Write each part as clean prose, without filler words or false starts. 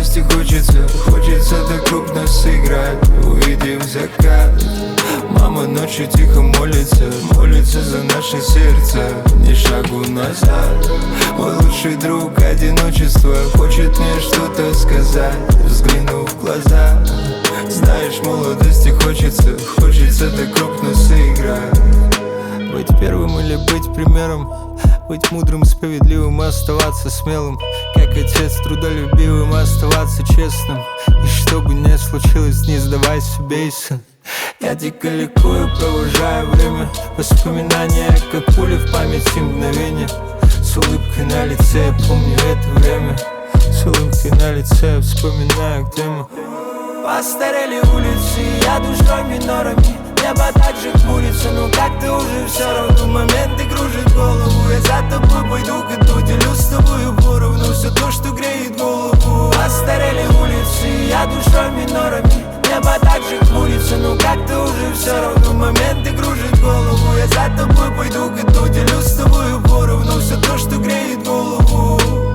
молодости хочется так крупно сыграть. Увидев закат, мама ночью тихо молится за наше сердце. Ни шагу назад. Мой лучший друг одиночество хочет мне что-то сказать, взглянув в глаза. Знаешь, молодости хочется так крупно сыграть. Быть первым или быть примером, быть мудрым, справедливым и оставаться смелым, как отец трудолюбивым, оставаться честным. И что бы ни случилось, не сдавайся, бейся. Я дико ликую, провожаю время, воспоминания, как пули в памяти мгновения. С улыбкой на лице я помню это время, с улыбкой на лице я вспоминаю, где мы. Постарели улицы, я душой минорами. Небо так же хмурится, но как-то уже все равно. Моменты кружат голову, я за тобой пойду к дну. Делюсь с тобою поровну все то, что греет голову. Постарели улицы, я душой минорами. Небо так же хмурится, но как-то уже все равно. Моменты кружат голову, я за тобой пойду к дну. Делюсь с тобою поровну все то, что греет голову.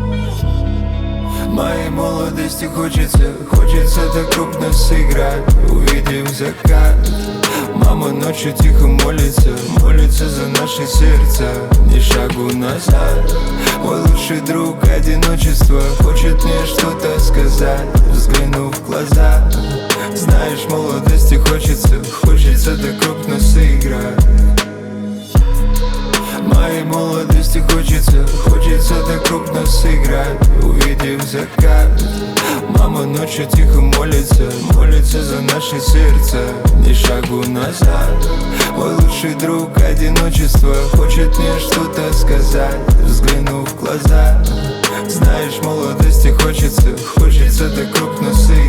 Моей молодости хочется так крупно сыграть. Увидев закат, мама ночью тихо молится за наше сердце. Ни шагу назад. Мой лучший друг одиночество хочет мне что-то сказать, взглянув в глаза. Знаешь, молодости хочется так крупно сыграть. Моей молодости хочется так крупно сыграть. Увидев закат, мама ночью тихо молится за наше сердце. Ни шагу назад. Мой лучший друг одиночество хочет мне что-то сказать, взглянув в глаза. Знаешь, молодости хочется так крупно сыграть.